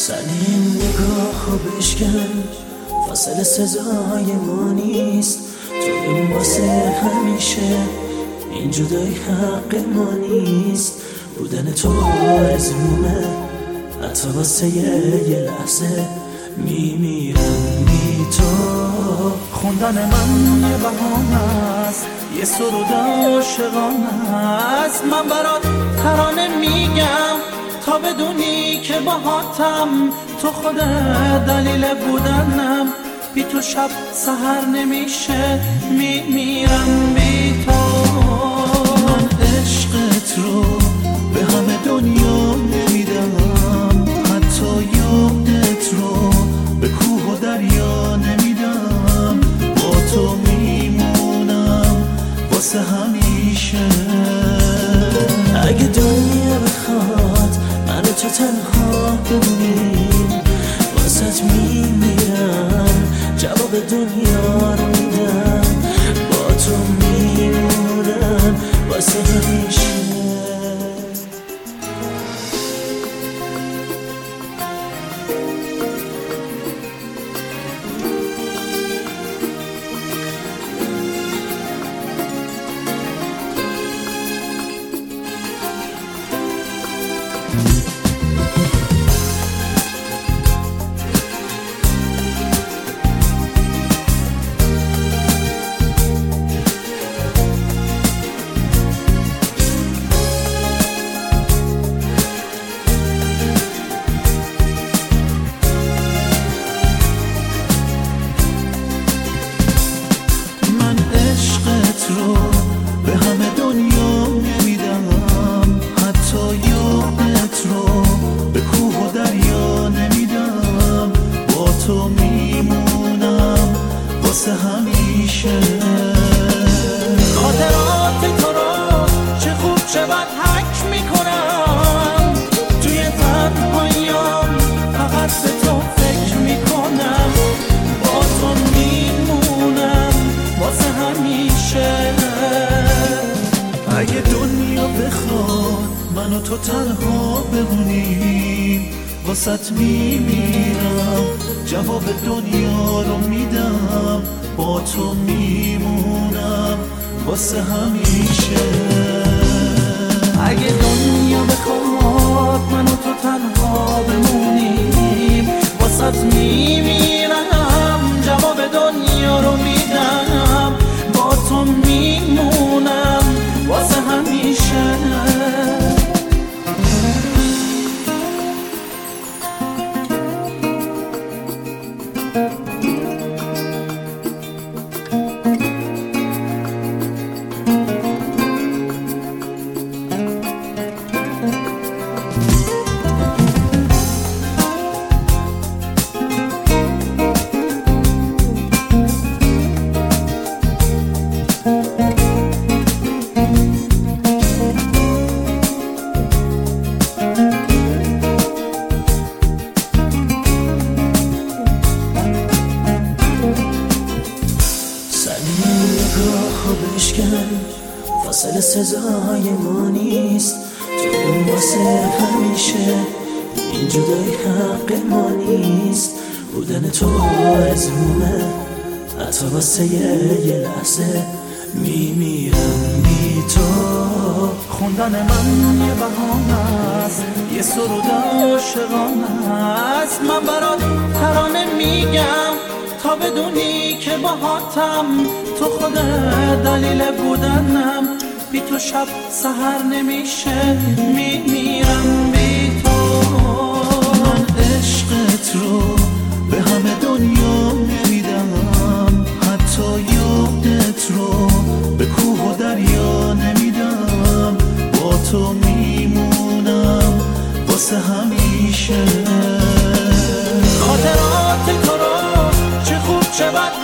سنین نگاه بشکن، فاصله سزای ما نیست. تو واسه همیشه، این جدایی حق ما نیست. بودن تو آرزومه، حتی واسه یه لحظه میمیرم بی تو. خوندن من یه بهانه است، یه سرود عاشقانه است. من برات ترانه میگم تا بدونی که باهاتم. تو خود دلیل بودنم، بی تو شب سحر نمیشه، میمیرم بی تو. من عشقت رو به همه دنیا نمیدم، حتی یادت رو به کوه و دریا نمیدم. با تو میمونم واسه همیشه. اگه دنیا بخواد من تو تنها بمونیم، واسه میمیرم، جواب دنیا رو میدم. با تو میمونم واسه همیشه. رو به همه دنیا نمیدم، حتی یادت رو به کوه و دریا نمیدم. با تو میمونم واسه همیشه. خاطرات تو رو چه خوب شود حک میکنم، توی تنهاییام فقط به تو فکر میکنم. با تو میمونم واسه همیشه. اگه دنیا بخواد من و تو تنها بمونیم، واسط میمیرم، جواب دنیا رو میدم. با تو میمونم واسه همیشه. اگه دنیا بخواد من و تو تنها بمونیم، واسط میمیرم، جواب دنیا رو میدم. با تو میمونم واسه همیشه. بشکن، فاصله سزای ما نیست. تو واسه همیشه، این جدایی حق ما نیست. بودن تو آرزومه، حتی واسه یه لحظه میمیرم بی تو. خوندن من یه بهانه است، یه سرود عاشقانه است. من برات ترانه میگم تا بدونی که باهاتم. تو خود دلیل بودنم، بی تو شب سحر نمیشه، میمیرم بی تو. من عشقت رو به همه دنیا نمیدم، حتی یادت رو به کوه و دریا نمیدم. با تو میمونم واسه همیشه. خاطرات تو رو چه خوب شود